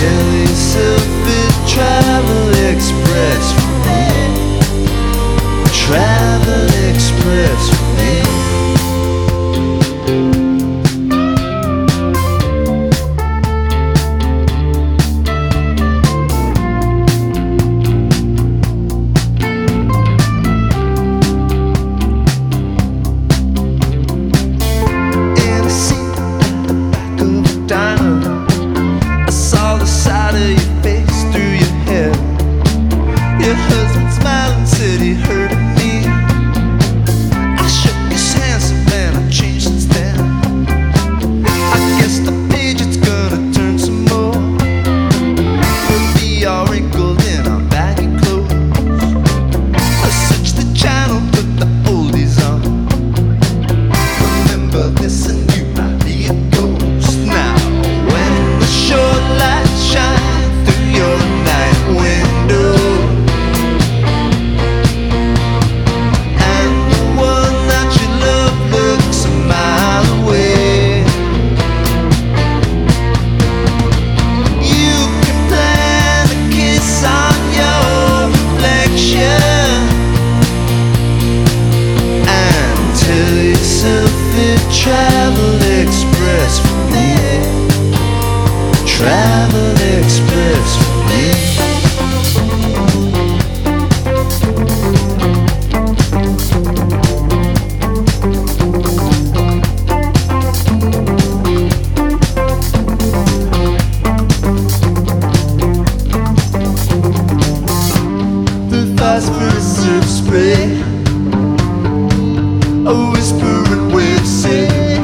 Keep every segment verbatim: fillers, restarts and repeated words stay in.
Tell yourself it's Travel Express for me. Travel Express for me. Travel Express for me. Travel Express for me. The phosphorus surf spray, a whispering wave say,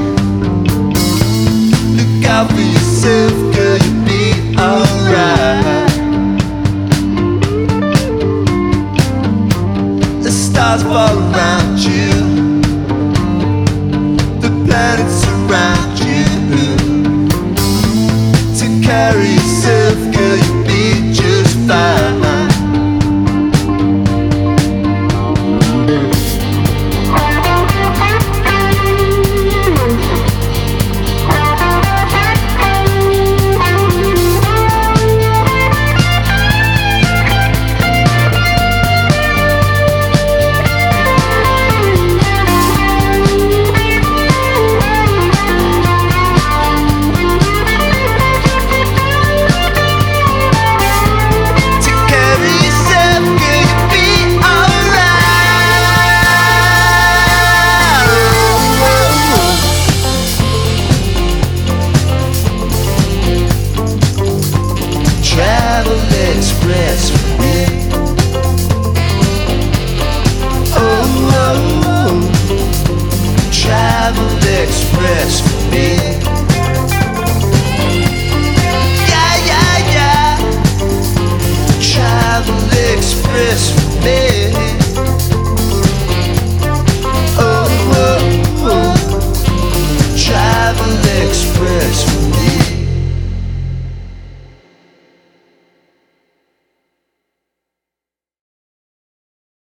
look out for yourself, girl, you'll be alright. The stars fall around you, the planets surround you. To carry yourself, girl, you'll be just fine. Express for me. Oh, oh, oh. Travel Express for me. Yeah, yeah, yeah. Travel Express for me.